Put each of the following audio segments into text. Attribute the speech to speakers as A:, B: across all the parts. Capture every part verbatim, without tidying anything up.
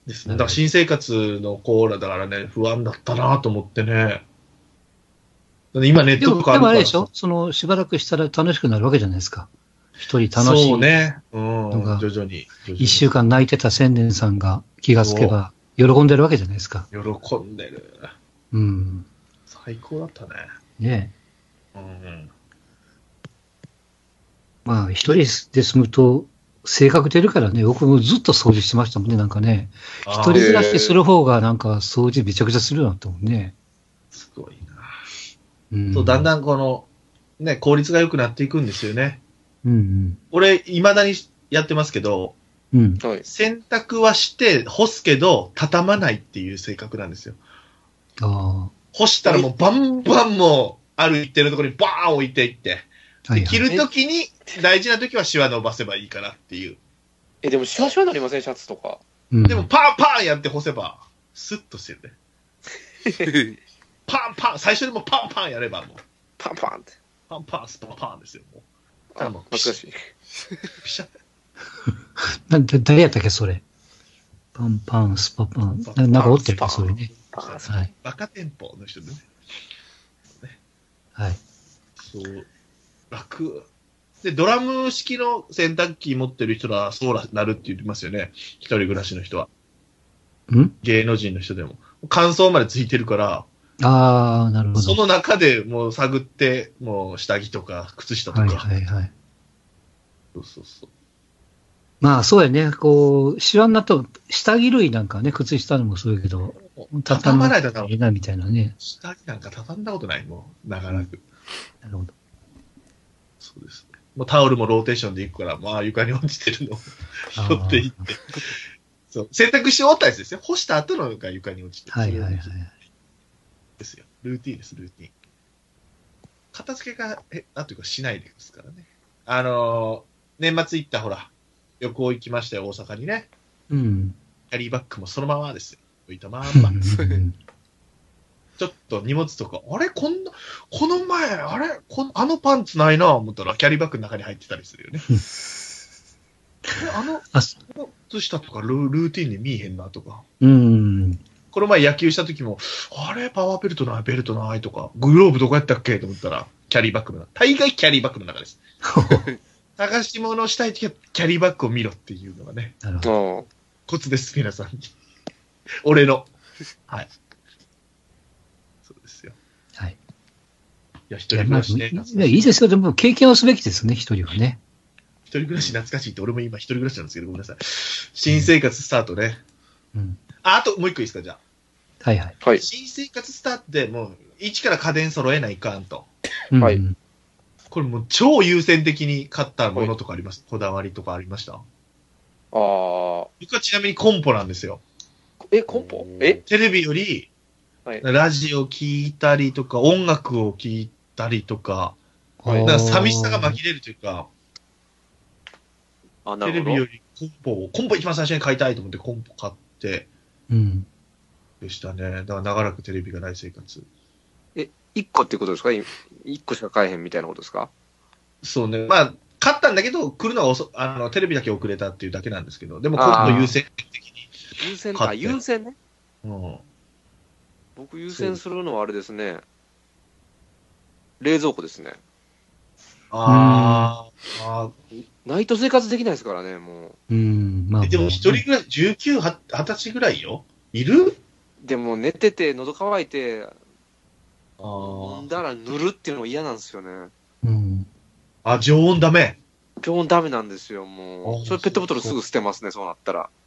A: ですね。だから新生活のコーラだからね、不安だったなと思ってね。今ネットとかあるから。
B: でもあれでしょ、そのしばらくしたら楽しくなるわけじゃないですか。一人楽しい。
A: そうね。うん。
B: のが
A: 徐々に。
B: 一週間泣いてた千年さんが気がつけば喜んでるわけじゃないですか。
A: 喜んでる。
B: うん。
A: 最高だったね。
B: ね
A: え。うん。
B: まあ一人で住むと性格出るからね、僕もずっと掃除してましたもんね、なんかね。一人暮らしする方がなんか掃除めちゃくちゃするなと思うね。
A: すごいな。
B: うん、
A: そうだんだんこの、ね、効率が良くなっていくんですよね。
B: うんうん、
A: 俺、未だにやってますけど、
B: うん、
A: 洗濯はして干すけど、畳まないっていう性格なんですよ。
B: あ
A: 干したらもうバンバンもう、ある一定のところにバーン置いていって、
B: はいはい、
A: 着るときに、大事なときはシワ伸ばせばいいかなっていう。
C: え、でもシワシワなりません、シャツとか。
B: うん、
A: でもパンパンやって干せば、スッとしてるね。パンパン、最初でもパンパンやればもう。
C: パンパンって。
A: パンパン、スパパンですよ、もう。
C: あ、懐かしい。
A: ピシャッ。
B: な誰やったっけ、それ。パンパン、スパパン。ななんかおってるね、そういうね。
A: はい。バカ店舗の人でね。
B: はい。
A: そう。楽。で、ドラム式の洗濯機持ってる人はそうなるって言ってますよね。一人暮らしの人は。
B: ん
A: 芸能人の人でも。乾燥までついてるから、
B: ああ、なるほど。
A: その中でもう探って、もう下着とか靴下とか。
B: はいはいはい。
A: そうそうそう。
B: まあそうやね。こう、シワになった下着類なんかね、靴下のもそうやけど、
A: 畳まないとな。
B: いなみたいなね。
A: 下着なんか畳んだことない、もう、長らく。
B: なるほど。
A: そうですね。もうタオルもローテーションでいくから、まあ床に落ちてるのを拾っていって。そう。洗濯して終わったやつですよ。干した後のが床に落ちてる。
B: はいはいはい。
A: ですよ。ルーティーンです、ルーティーン。片付けが、え、なんというかしないですからね。あのー、年末行ったほら、旅行行きましたよ、大阪にね。
B: うん。
A: キャリーバッグもそのままですよ。置いたまんま。ちょっと荷物とか、あれこんな、この前、あれこのあのパンツないなぁ思ったら、キャリーバッグの中に入ってたりするよね。あの、あの靴下とかルルーティンに見えへんなとか。
B: うん。
A: この前野球した時も、あれパワーベルトない、ベルトないとか、グローブどこやったっけと思ったら、キャリーバッグの中。大概キャリーバッグの中です。探し物したい時はキャリーバッグを見ろっていうのがね。
B: なるほど。
A: コツです、皆さんに。俺の。はい。そうですよ。
B: はい。
A: いや、一人暮らしね。
B: いや、いいですよ。でも経験をすべきですね、一人はね。
A: 一人暮らし懐かしいって、俺も今一人暮らしなんですけど、ごめんなさい。新生活スタートね。
B: うん。
A: あ、あともう一個いいですか、じゃあ。
B: はいはい。
C: はい。
A: 新生活スタートでもう、一から家電揃えないかんと。
C: はい。
A: これもう超優先的に買ったものとかあります、はい、こだわりとかありました？ああ。僕はちなみにコンポなんですよ。
C: え、コンポ？え？
A: テレビより、はい、ラジオ聞いたりとか、音楽を聞いたりとか、はい、なんか寂しさが紛れるというか、
C: あ、なるほど。テレビ
A: よりコンポを、コンポ一番最初に買いたいと思ってコンポ買って、
B: うん。
A: でしたね。だから長らくテレビがない生活。
C: え、一個ってことですか？一個しか買えへんみたいなことですか？
A: そうね。まあ、買ったんだけど、来るのが遅あの、テレビだけ遅れたっていうだけなんですけど、でもコンポ優先的に。
C: 優先か、優先ね。
A: うん。
C: 僕優先するのはあれですね。冷蔵庫ですね。
A: ああ。
C: ナイト生活できないですからね、も
B: う。うん、まあ。
A: でも一人ぐらい、じゅうきゅう、はたちぐらいよ。いる？
C: でも寝てて、喉乾いて、
A: ああ。
C: だから塗るっていうのも嫌なんですよね。
B: うん。
A: あ、常温ダメ。
C: 常温ダメなんですよ、もう。それペットボトルすぐ捨てますね、そうなったら。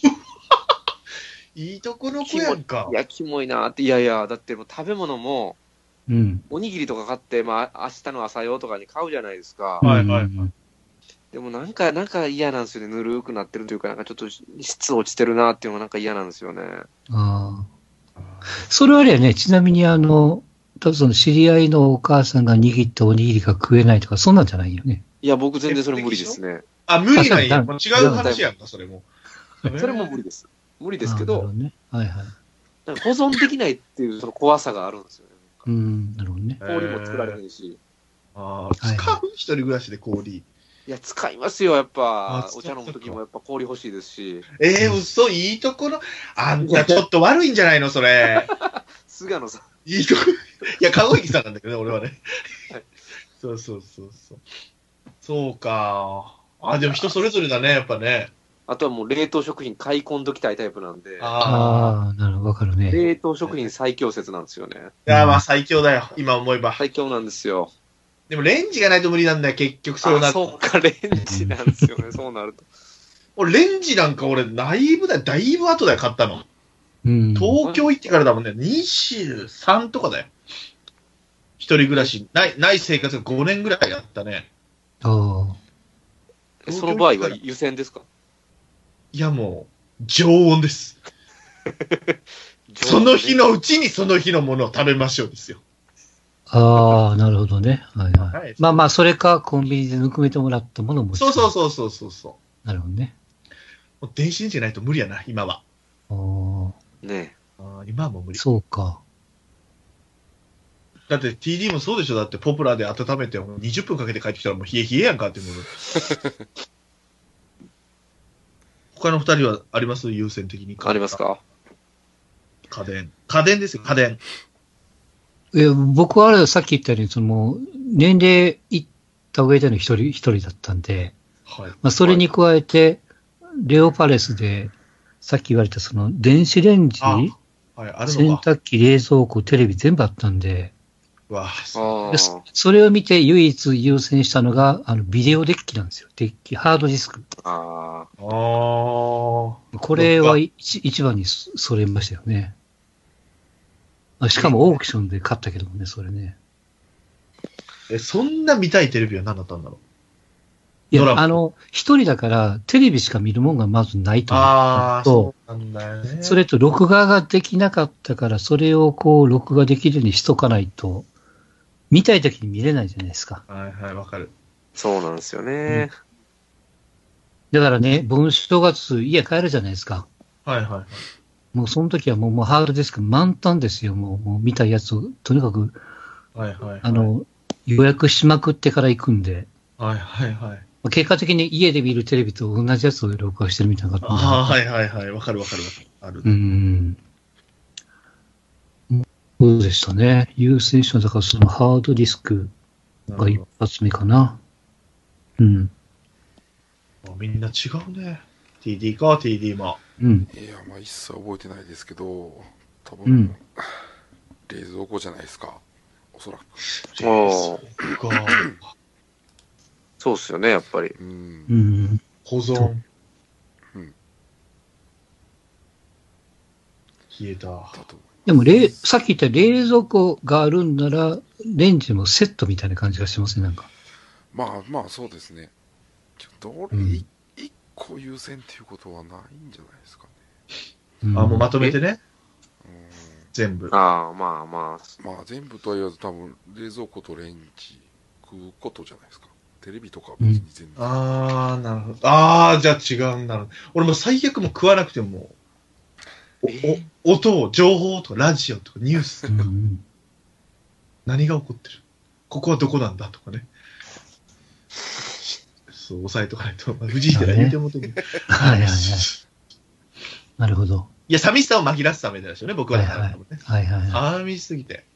A: いいとこの子やんか。
C: いや、キモいなって。いやいや、だってもう食べ物も、
B: うん、
C: おにぎりとか買って、まあ、明日の朝用とかに買うじゃないですか。
A: はいはいはい。
C: でもなんか、なんか嫌なんですよね。ぬるくなってるというか、なんかちょっと質落ちてるなっていうのがなんか嫌なんですよね。
B: ああ。それはあれやね、ちなみにあの、その知り合いのお母さんが握ったおにぎりが食えないとか、そんなんじゃないよね。
C: いや、僕全然それ無理ですね。
A: あ、無理なんや。違う話やんか、それも。
C: それも無理です。無理ですけど、
B: ね、はいはい。
C: なんか保存できないっていうその怖さがあるんですよね。
B: うん、なるほどね。
C: 氷も作られへんし。
A: ああ、使う、一人暮らしで氷。
C: いや、使いますよ、やっぱ
A: あ。
C: お茶飲むときもやっぱ氷欲しいですし。
A: えー、嘘、いいところ。あんたちょっと悪いんじゃないの、それ。
C: 菅野さん。
A: いいところ。いや、籠池さんなんだけどね、俺はね。
C: はい、
A: そうそうそうそう。そうか。あ、でも人それぞれだね、やっぱね。
C: あとはもう冷凍食品買い込んどきたいタイプなんで。
B: ああ、なるほど、わかるね。
C: 冷凍食品最強説なんですよね。
A: いや、まあ最強だよ、今思えば。
C: 最強なんですよ。
A: でもレンジがないと無理なんだよ、結局そうなると。
C: そうか、レンジなんですよね、そうなると。
A: 俺、レンジなんか俺、だいぶだよ、だいぶ後だよ、買ったの。
B: うん、
A: 東京行ってからだもんね、にじゅうさんとかだよ。一人暮らし、ない、ない生活がごねんぐらいやったね。
B: ああ。
C: その場合は湯煎ですか？
A: いや、もう、常温です。その日のうちにその日のものを食べましょうですよ。
B: ああ、なるほどね。はいはい。
A: はい、
B: まあまあ、それか、コンビニでぬくめてもらったものも。
A: そうそうそうそうそうそう。
B: なるほどね。
A: もう電子レンジじゃないと無理やな、今は。
B: ああ。
C: ね
A: あ今はもう無理。
B: そうか。
A: だって ティーディー もそうでしょ。だってポプラで温めてにじゅっぷんかけて帰ってきたらもう冷え冷えやんかっていうもの。他の二人はあります優先的に。
C: ありますか？
A: 家電。家電ですよ、家電。
B: え僕はあれ、さっき言ったように、その、年齢いった上での一人、一人だったんで、
A: はい。
B: まあ、それに加えて、レオパレスで、さっき言われたその、電子レンジ、
A: あはい、ある
B: 洗
A: のか。
B: 濯機、冷蔵庫、テレビ全部あったんで、
A: うわ
C: あ
B: で
C: あ。
B: そそれを見て唯一優先したのが、あの、ビデオデッキなんですよ。デッキ、ハードディスク。
C: ああ。
A: ああ。
B: これは一一番にそそれましたよね。あしかもオークションで買ったけどもね、それね。
A: え、そんな見たいテレビは何だったんだろう。
B: いや、
A: ドラマ
B: あの、一人だから、テレビしか見るもんがまずないと思う
A: ああ、
B: と、
A: そうなんだよね。
B: それと録画ができなかったから、それをこう、録画できるようにしとかないと、見たいときに見れないじゃないですか。
A: はいはい、わかる。
C: そうなんですよね。
B: だからね、僕正月家帰るじゃないですか。
A: はいはいはい。
B: もうその時はもうもうハードディスク満タンですよ。もうもう見たいやつを、とにかく、
A: はいはいはい。
B: あの、予約しまくってから行くんで、
A: はいはいはい。
B: 結果的に家で見るテレビと同じやつを録画してるみたいな感じ。
A: ああ、はいはいはい。わかるわかるわかる。ある。
B: うーん。そうでしたね。優先したのだからそのハードディスクが一発目かな。うん。
A: みんな違うね。ティーディー か、ティーディー も。
B: うん。
D: いや、まあ一切覚えてないですけど、多分、
B: うん
D: 冷蔵庫じゃないですか。おそらく。
C: おー
A: そうか。
C: そうっすよね、やっぱり。
D: うん。
B: うん。
A: 保存。
D: うん
A: 消えた。
D: だと思
B: でも、冷さっき言った冷蔵庫があるんなら、レンジもセットみたいな感じがしますね、なんか。
D: う。まあまあ、そうですね。ちょっと俺、
B: うん
D: い一個優先っていうことはないんじゃないですかね。
B: うん、
A: あ、もうまとめてね。
D: う
A: 全部。
C: ああ、まあまあ。
D: ん。まあ全部とは言わず多分、冷蔵庫とレンジ食うことじゃないですか。テレビとかは別に全然。
A: あー、なるほど。あー、じゃあ違うんだろう。俺も最悪も食わなくても、お
C: え
A: お音を、情報とかラジオとかニュースとか、
B: うん。
A: 何が起こってるここはどこなんだとかね。そう、押さえとかないと。まあ、藤井寺言うてもとに。
B: はいはいはい。なるほど。
A: いや、寂しさを紛らわすためですよね、僕はだから、ね。
B: はいはいはい。
A: 寂しすぎて。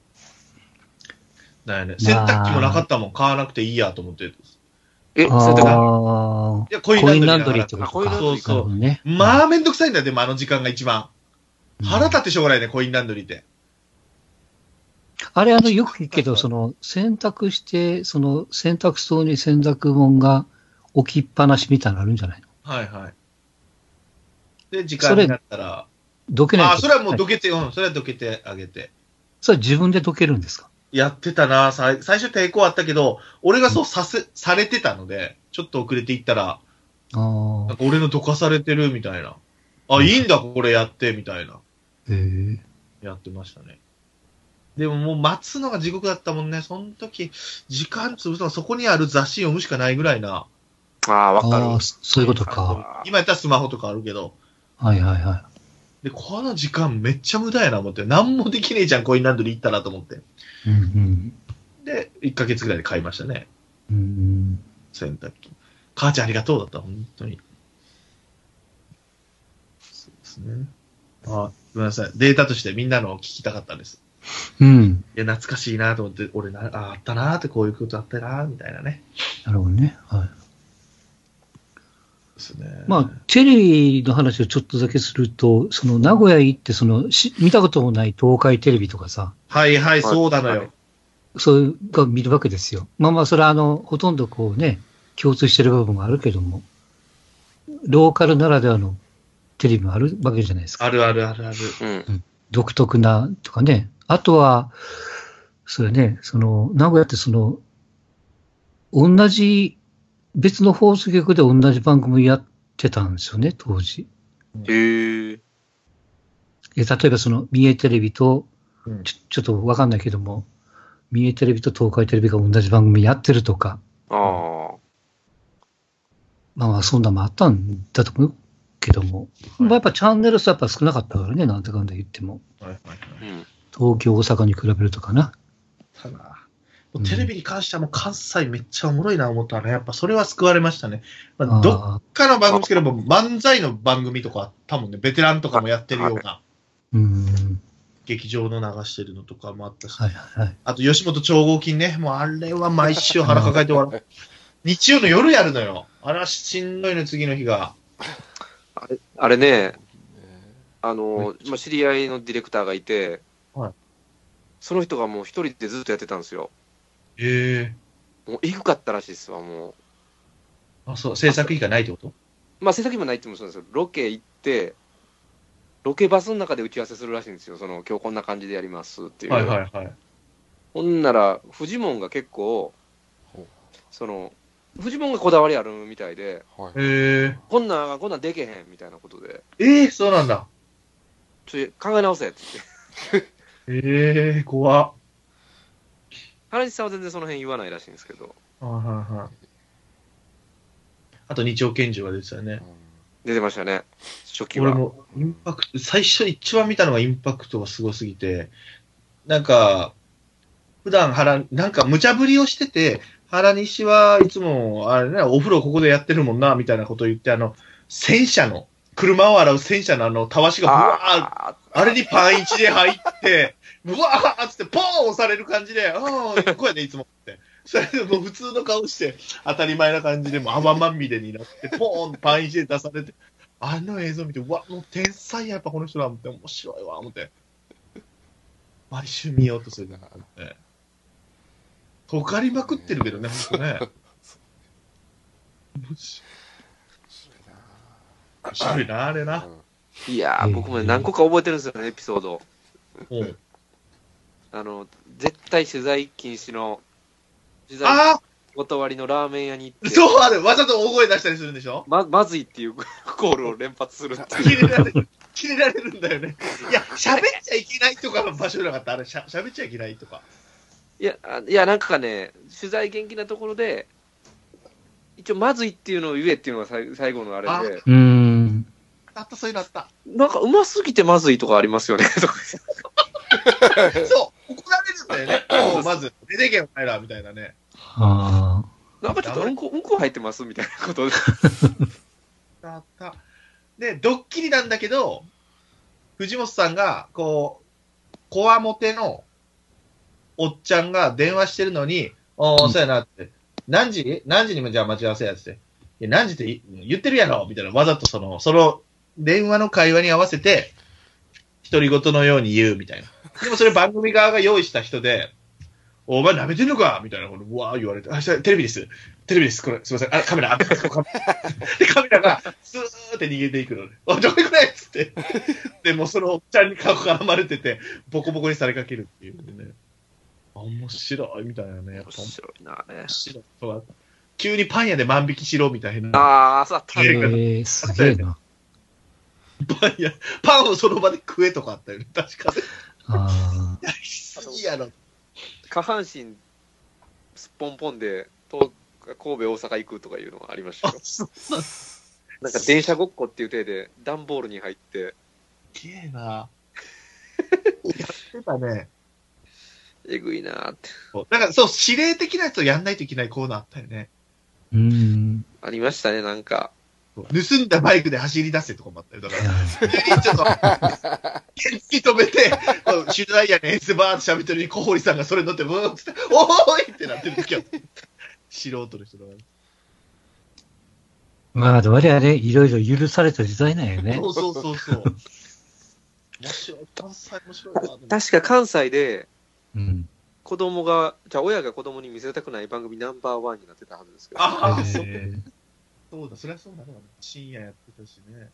A: だよね。洗濯機もなかったもん、買わなくていいやと思って。
C: え、
B: あ
C: それだから。
B: あ
A: いや、コイン
B: コイン
A: ランドリー
B: ランドリーってことか。
C: コインランドリー
A: そうそう
B: なるほどね。
A: まあ、めんどくさいんだよ、でもあの時間が一番。
B: うん
A: 腹立ってしょうがないね、コインランドリーって。
B: あれ、あの、よく聞くけど、その、洗濯して、その、洗濯槽に洗濯物が置きっぱなしみたいなのあるんじゃないの？
A: はいはい。で、時間になったら。
B: どけないと
A: ああ、それはもうどけて、うん、それはどけてあげて。
B: それは自分でどけるんですか？
A: やってたなさ最初抵抗あったけど、俺がそうさせ、されてたので、ちょっと遅れていったら、
B: ああ。
A: なんか俺のどかされてるみたいな。あ、いいんだ、これやって、みたいな。
B: へえ。
A: やってましたね。でももう待つのが地獄だったもんね。その時、時間潰すのはそこにある雑誌読むしかないぐらいな。
C: ああ、わかる
B: ああ、。そういうことか。
A: 今やったらスマホとかあるけど。
B: はいはいは
A: で、この時間めっちゃ無駄やな思って。何もできねえじゃん、コインランドリー行ったなと思って。
B: い。うん
A: で、いっかげつぐらいで買いましたね。
B: うん。うん。
A: 洗濯機。母ちゃんありがとうだった、本当に。そうですね。あ、ごめんなさい。データとしてみんなのを聞きたかったです。
B: うん。
A: いや、懐かしいなと思って、俺な、あ、あったなーって、こういうことあったなーみたいなね。
B: なるほどね。はい。
A: ですね。
B: まあ、テレビの話をちょっとだけすると、その名古屋行って、そのし見たこともない東海テレビとかさ、
A: はいはい、そうなの
C: はい
A: よ。
B: そういうが見るわけですよ。まあまあ、それはあの、ほとんどこうね、共通してる部分もあるけども、ローカルならではのテレビもあるわけじゃないですか。
A: あるあるあるある。
C: うん。
B: 独特なとかね。あとは、そうやね、その、名古屋ってその、同じ、別の放送局で同じ番組やってたんですよね、当時。
C: へえ。
B: え例えばその、三重テレビと、
A: うん
B: ちょちょっとわかんないけども、三重テレビと東海テレビが同じ番組やってるとか、
C: ああ。
B: まあまあそんなのもあったんだと思うけども、まあやっぱチャンネル数やっぱ少なかったからね、なんてかんだ言っても。
A: はいはいはい。
C: うん。
B: 東京、大阪に比べるとかな。
A: ただ、もうテレビに関してはもう関西めっちゃおもろいな思ったね。やっぱそれは救われましたね。まあ、どっ
B: ああ、
A: かの番組ですけども、漫才の番組とかあったもんね。ベテランとかもやってるような、
B: うーん、
A: 劇場の流してるのとかもあったし。
B: はいはいはい。
A: あと、吉本超合金ね。もうあれは毎週腹抱えて笑う。日曜の夜やるのよ。あれはしんどいの、次の日が。
C: あれ、あれね、あ
A: は
C: の、まあ、知り合いのディレクターがいて、
A: はい
C: その人がもう一人でずっとやってたんですよ。
A: ええ
C: もうエグかったらしいですわ、も
A: あ、そう、制作費がないってこと
C: う。まあ、制作費もないってもそうですけど、ロケ行って、ロケバスの中で打ち合わせするらしいんですよ。その、今日こんな感じでやりますっていう。
A: はいはいはい。
C: ほんなら、フジモンが結構
D: ほう、
C: その、フジモンがこだわりあるみたいで、
D: はい。
A: え
C: こんなん、こんなんでけへんみたいなことで、
A: えええそうなんだ。
C: ちょっと考え直せって言って。
A: ええ怖っ。
C: 原西さんは全然その辺言わないらしいんですけど、
A: はいはいはい。あと、二丁拳銃が出てたよね。
C: 出てましたね、初期は。
A: 俺も、インパクト、最初一番見たのがインパクトがすごすぎて、なんか、普段原、なんか無茶ぶりをしてて、原西はいつも、あれね、お風呂ここでやってるもんな、みたいなことを言って、あの、戦車の、車を洗う戦車のあの、たわしがブワー
C: あ
A: あれにパンいちで入って、ブワーっつってポーン押される感じで、ああ、ここやね、いつもって。それでもう普通の顔して、当たり前な感じで、もう泡まみれになって、ポーンパンいちで出されて、あの映像見て、うわ、もう天才や、やっぱこの人だ、思って、面白いわ、思って。毎週見ようとするな、ね。とかりまくってるけどね、ほんとね。面白いな、あれな。
C: ーいやー、僕もね、何個か覚えてるんですよね、エピソード。
A: うん
C: あの、絶対取材禁止の、取材
A: あ
C: 断りのラーメン屋に行っ
A: あ
C: て、
A: そうあるわざと大声出したりするんでしょ
C: ま、まずいっていうコールを連発するって
A: 切
C: いう。
A: れられる、切れられるんだよね。いや、喋っちゃいけないとかの場所じゃなかった。あれ、しゃ喋っちゃいけないとか。
C: いや、あいや、なんかね、取材厳禁なところで、一応、まずいっていうのを言えっていうのが最最後のあれで、
B: うーん。
A: あった、そういうのあった。
C: なんか、うますぎてまずいとかありますよね、とか。
A: そう、怒られるんだよね。もうまず、出てけよ、お前ら、みたいなね。
B: あ
C: なんかちょっとうんこ、うんこ入ってますみたいなことで。
A: あった。で、ドッキリなんだけど、藤本さんが、こう、こわもてのおっちゃんが電話してるのに、おー、そうやなって。何時何時にもじゃあ待ち合わせやって。いや、何時ってい言ってるやろみたいな。わざとその、その、電話の会話に合わせて、独り言のように言うみたいな。でもそれ番組側が用意した人で、お前舐めてんのかみたいなこと、うわー言われて、あ、テレビです。テレビです。これ、すいません。あ、カメラ、あ、カメラ。で、カメラが、スーって逃げていくのね。お、どこ行くねっつって。で、もうそのおっちゃんに顔絡まれてて、ボコボコにされかけるっていうね。あ、面白いみたいなね。やっぱ
C: 面白いな、ね
A: 面。白い。そうだ急にパン屋で万引きしろみたいな。
C: ああ、そうだった
B: あ。
A: え
C: ね。
B: えー、すげえな。
A: パン屋、パンをその場で食えとかあったよね。確かに。
B: あ
A: やりすぎやろ。
C: 下半身、すっぽんぽんで、と神戸、大阪行くとかいうのがありましたよ。
A: そう
C: なんか電車ごっこっていう体で、段ボールに入って、
A: すげえな。やってたね。
C: えぐいなーって。
A: だからそう、指令的なやつをやんないといけないコーナーあったよね。
B: うーん。
C: ありましたね、なんか。
A: 盗んだバイクで走り出せとかもあったよ。だか
B: いや
A: ら、急にちょっと、原付止めて、取材やねんってバーって喋ってるに小堀さんがそれ乗って、ブーンってって、おーいってなってる時は、素人の人だから。
B: まあ、我々いろいろ許された時代なんよね。
A: そうそうそうそう。面白い。関西面白いなと思って。
C: 確か関西で
B: うん。
C: 子供が、じゃあ親が子供に見せたくない番組ナンバーワンになってたはずですけど。
A: ああ、そう
B: えー
A: そうだ、そりゃそうだね。深夜やってたしね。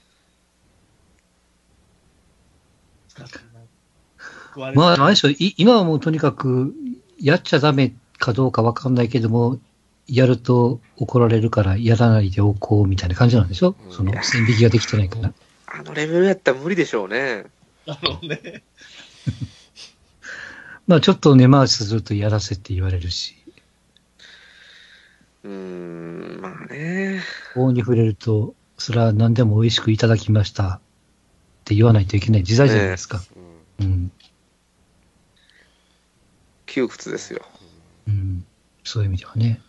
A: 使ってない。
B: まあ、あれでしょ、い今はもうとにかく、やっちゃダメかどうかわかんないけども、やると怒られるからやらないでおこうみたいな感じなんでしょ、
D: うん
B: その線引きができてないから。
C: あのレベルやったら無理でしょうね。
A: あのね。
B: まあ、ちょっと根回しするとやらせって言われるし、
C: うーん、まあね。
B: 法に触れると、それは何でも美味しくいただきましたって言わないといけない時代じゃないですか。
D: うん
B: うん。
C: 窮屈ですよ。
B: うん。そういう意味ではね。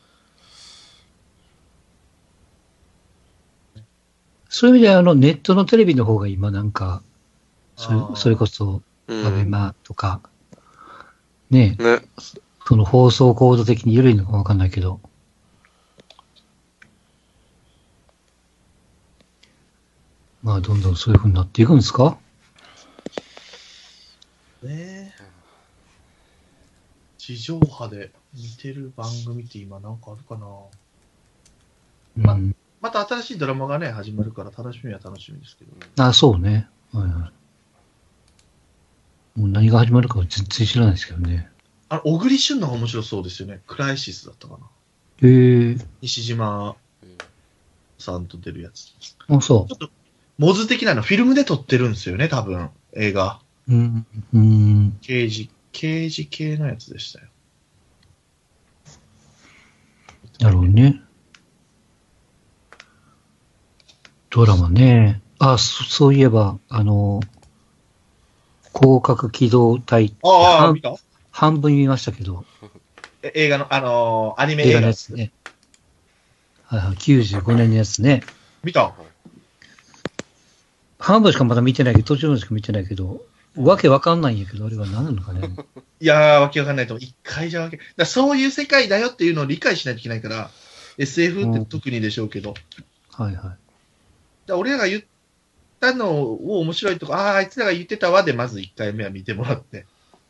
B: そういう意味では、あの、ネットのテレビの方が今なんか、そ
A: あー
B: れそれこそ、
C: うん。
B: アベマとか、ね、
C: ね。
B: その放送コード的に緩いのかわかんないけど、まあ、どんどんそういう風になっていくんですか？
A: ねえ。地上波で見てる番組って今なんかあるかな。ま
B: うん。
A: また新しいドラマがね、始まるから楽しみは楽しみですけど。
B: あ、そうね。はいはい。もう何が始まるかは全然知らないですけどね。
A: あの、小栗旬の方が面白そうですよね。クライシスだったかな。
B: へえ。
A: 西島
D: うん
A: さんと出るやつ。
B: あ、そ
A: ちょっと、モズ的なのフィルムで撮ってるんですよね、多分、映画。
B: う。うん。うん。
A: 刑事、刑事系のやつでしたよ。
B: なるほどね。ドラマね。あ、そそういえば、あの、広角機動隊
A: ああ、
B: 半
A: 見た
B: 半分見ましたけど、
A: え映画の、あのーアニメ映画
B: 映画のやつね。はいはい、きゅうじゅうごねんのやつね。
A: 見た
B: 半分しかまだ見てないけど、途中までしか見てないけど、わけわかんないんやけど、あれは何なのかね。
A: いやー、わけわかんないと思う。一回じゃわけ。だからそういう世界だよっていうのを理解しないといけないから、エスエフ って特にでしょうけど、
B: はいはい。
A: だから俺らが言ったのを面白いとか、ああ、あいつらが言ってたわで、まず一回目は見てもらって。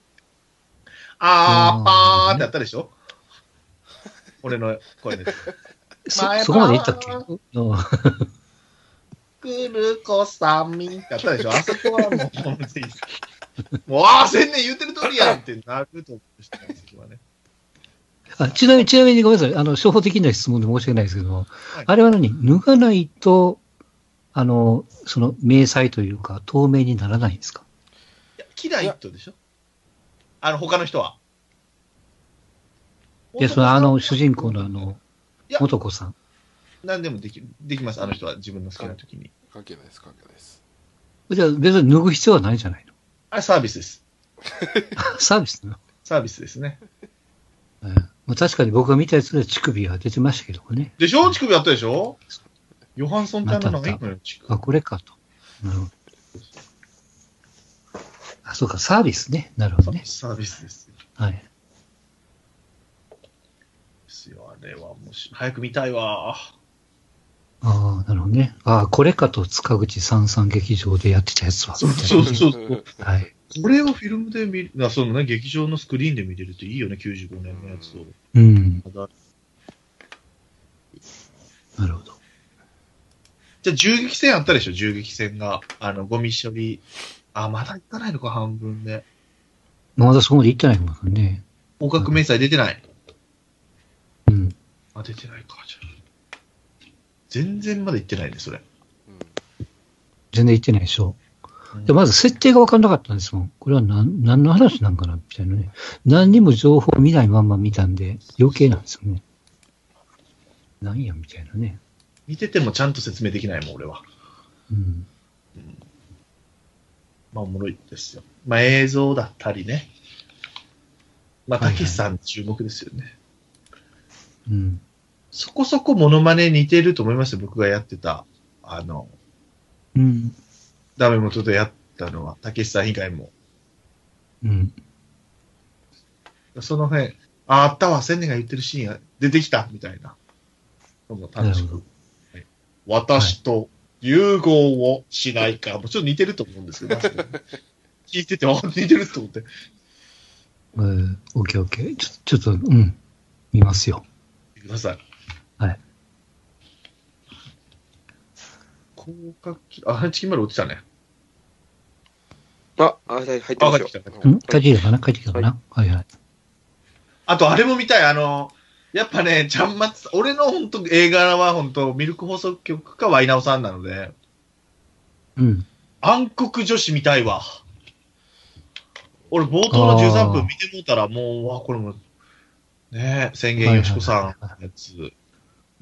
A: あー、パーってやったでしょ俺の声です。
B: そ
A: 前、
B: そこまで言ったっけ
A: パー
B: うん
A: くるこさみってやったでしょあそこはもう、本当にもう、ああ、千年言ってる通りやんってなると思う人なんですけどね。
B: あちなみに、ちなみにごめんなさい。あの、初歩的な質問で申し訳ないですけども、
A: はい
B: あれは何脱がないと、あの、その、明細というか、透明にならないんですか？
A: いや、キライットでしょあの、他の人は。
B: いや、その、あの、主人公のあの
A: いや、
B: 元子さん。
A: 何でもできできます、あの人は自分の好きな時に。
D: 関係ないです、関係ないです。
B: じゃあ、別に脱ぐ必要はないじゃないの。
A: あれサービスです。
B: サービスなの。
A: サービスですね。
B: ええまあ、確かに僕が見たやつで乳首は出てましたけどもね。
A: でしょ乳首あったでしょヨハンソンってあの
B: あったあった
A: ないのよ、乳首。
B: あ、これかと。なるほど。あ、そうか、サービスね。なるほどね。
A: サービスです。
B: はい。
A: ですよ、あれはもし、早く見たいわ。
B: ああ、なるほどね。ああ、これかと塚口三三劇場でやってたやつは。
A: そうそうそうそう。
B: はい。
A: これをフィルムで見る、あそのね、劇場のスクリーンで見れるといいよね、きゅうじゅうごねんのやつを。
B: うん。
A: まだ
B: なるほど。
A: じゃあ、銃撃戦あったでしょ、銃撃戦が。あの、ゴミ処理。あ、まだ行かないのか、半分で。
B: まだそこまで行ってないもんね。
A: 合格明細出てない。
B: うん。
A: あ、出てないか、じゃあ。全然まだ行ってないね、それ。
B: 全然行ってないでしょ。
A: うん
B: でまず設定が分かんなかったんですもん。これは何何の話なんかなみたいなね。何にも情報を見ないまんま見たんで、余計なんですよね。何やみたいなね。
A: 見ててもちゃんと説明できないもん、俺は。
B: うん。
A: まあ、おもろいですよ。まあ、映像だったりね。まあ、
B: はいはい
A: たけしさん注目ですよね。
B: うん。
A: そこそこモノマネ似てると思いますよ、僕がやってた。あの、
B: うん。
A: ダメ元でやったのは、たけしさん以外も。
B: うん。
A: その辺、あ、あったわ、千年が言ってるシーンが出てきた、みたいな。もう楽しく。はい、私と融合をしないか。もうちょっと似てると思うんですけど、聞いてて、あ、似てると思って。
B: えー、オッケーオッケー。ちょ、ちょっと、うん。見ますよ。
A: 見てください。
B: はい。
A: 広角機、あ、チキンマル落ちたね。
C: あ、あ、入ってますよ。
A: あ、帰ってきた。
B: ん帰ってきたかな帰ってきたかな、はい、はいはい。
A: あと、あれも見たい。あの、やっぱね、ちゃんまつ、俺の本当映画は本当ミルク放送局かワイナオさんなので、
B: うん。
A: 暗黒女子見たいわ。俺、冒頭のじゅうさんぷん見てもうたら、もう、わ、これも、ねえ、宣言よしこさんのやつ、
B: うん。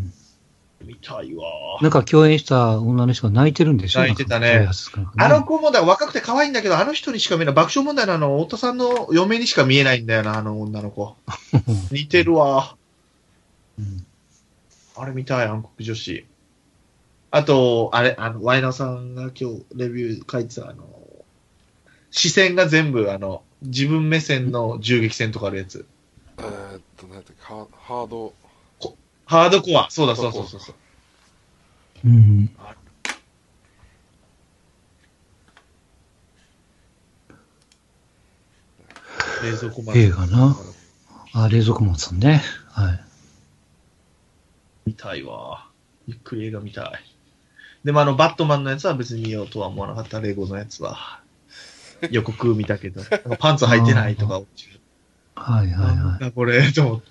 A: 見たいわ。
B: なんか共演した女の人が泣いてるんでしょ
A: 泣いてたね
B: なんかそういうやつかな
A: あの子もだ、若くて可愛いんだけど、あの人にしか見えない。爆笑問題のあの、太田さんの嫁にしか見えないんだよな、あの女の子。似てるわ。
B: うん、
A: あれ見たい、暗黒女子。あと、あれ、あの、ワイナさんが今日レビュー書いてた、あの、視線が全部、あの、自分目線の銃撃戦とかあるやつ。
D: えーっと、なんていうか、ハハード。
A: ハードコア。そうだ、そうそうそうそう。
B: うん。
A: 冷蔵庫マン。
B: 映画な。あ、冷蔵庫マンさんね。はい。
A: 見たいわ。ゆっくり映画見たい。でもあの、バットマンのやつは別に見ようとは思わなかった。レゴのやつは。予告見たけど。パンツ履いてないとか。
B: はいはいはい。
A: なんだこれ、と思って。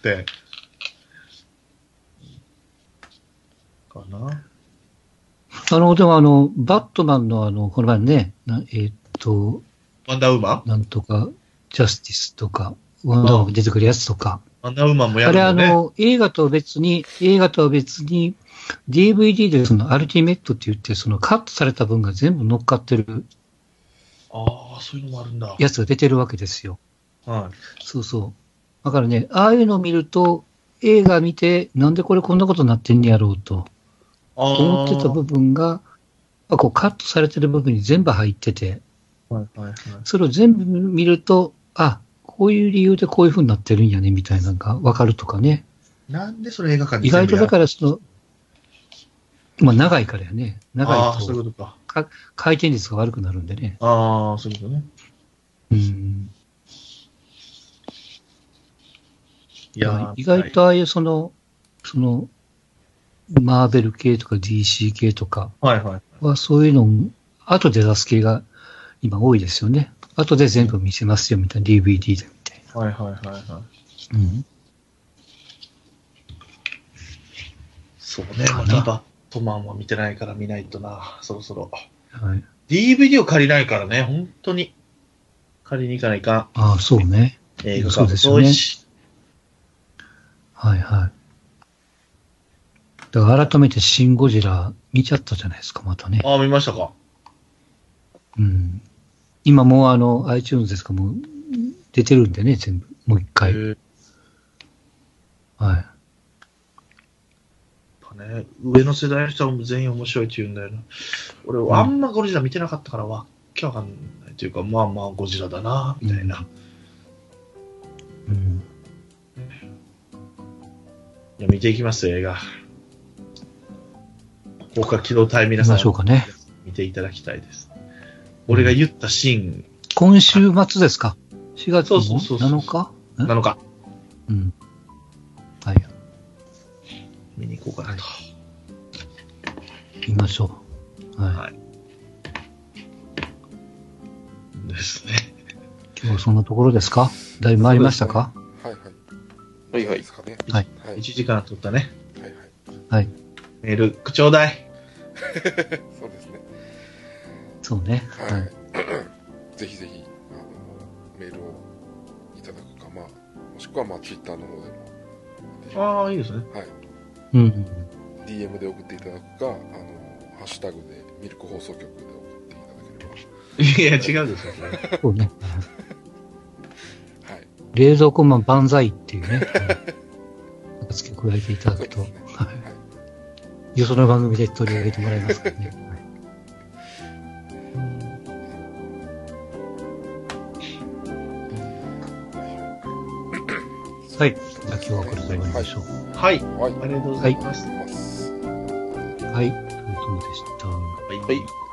A: かな。
B: あの、でもあの、バットマンのあの、この前ね、なえーっと、
A: ワンダーウーマン
B: なんとか、ジャスティスとか、ワンダーウーマンが出てくるやつとか。
A: ワンダーウーマンもや
B: あれ
A: るのね。
B: あの、映画とは別に、映画とは別に、ディーブイディー でそのアルティメットって言って、そのカットされた分が全部乗っかってる
A: ああ、そういうのもあるんだ。
B: やつが出てるわけですよ。
A: はい。
B: そうそう。だからね、ああいうのを見ると、映画見て、なんでこれこんなことになってんねやろうと思ってた部分が、あこうカットされてる部分に全部入ってて、
A: はいはいはい。
B: それを全部見ると、あ、こういう理由でこういう風になってるんやね、みたいなのがわかるとかね。
A: なんでそれ映画館で
B: 意外とだ
A: ら、
B: からその、まあ長いからやね。長い
A: ああ、そういう
B: と
A: ことか。
B: か回転率が悪くなるんでね。
A: ああ、そういうことね。
B: うん。
A: いやー
B: 意外とああいうその、その、マーベル系とか ディーシー 系とか
A: はいはい。
B: はそういうのを後で出す系が今多いですよね。後で全部見せますよみたいな ディーブイディー でみたいな。
A: はいはいはいはい。
B: うん。
A: そうね、またバットマンは見てないから見ないとな、そろそろ。
B: はい。
A: ディーブイディー を借りないからね、本当に。借りに行かないかん。
B: ああ、そうね。
A: 映画館も
B: そうですよね
A: 遠いし。
B: はいはい。だから改めてシン・ゴジラ見ちゃったじゃないですか、またね。
A: ああ、見ましたか。
B: うん。今もうあの iTunes ですか、もう出てるんでね、全部。もう一回。
A: へー
B: はい。
A: やっぱね、上の世代の人は全員面白いって言うんだよな。俺、
B: ん
A: あんまゴジラ見てなかったからわけわかんないというか、まあまあゴジラだな、みたいな。
B: うん。
A: いや、見ていきますよ、映画。広角機動隊皆
B: 見
A: さん
B: ましょうかね。
A: 見ていただきたいです。俺が言ったシーン
B: 今週末ですか ?しがつの
A: そうそうそうそう
B: なのか
A: なのか、
B: うん。はい。
A: 見に行こうかなと。
B: 見ましょう。はい。
A: はい。ですね。
B: 今日はそんなところですかだいぶ回りましたか
D: はいはい。
C: はいはい
D: ですかね。
B: はい。
D: はい。
A: いちじかん撮ったね。
D: はいはい。
B: はい。
A: メール、くちょうだい。
D: そうですね。
B: そうね。
D: はい。
B: はい。
D: ぜひぜひ、あの、メールをいただくか、まあ、もしくは、まあ、ツイッターの方でも。
A: ああ、いいですね。
D: はい。
B: うんうん。
D: ディーエム で送っていただくか、あの、ハッシュタグで、ミルク放送局で送っていただければ。
A: いや、違うでしょ、それ。
B: そうね。
D: はい。
B: 冷蔵庫マン万歳っていうね。はいなんか付け加えていただくと、
D: そうですね
B: は。
D: はい
B: よその番組で取り上げてもらいますからね。はい。はい。じゃあ今日はこれで終わりましょう。
A: はい。
D: はい。
A: ありがとうございます。
D: ます。
B: はい。ということでした。
A: はい
C: はい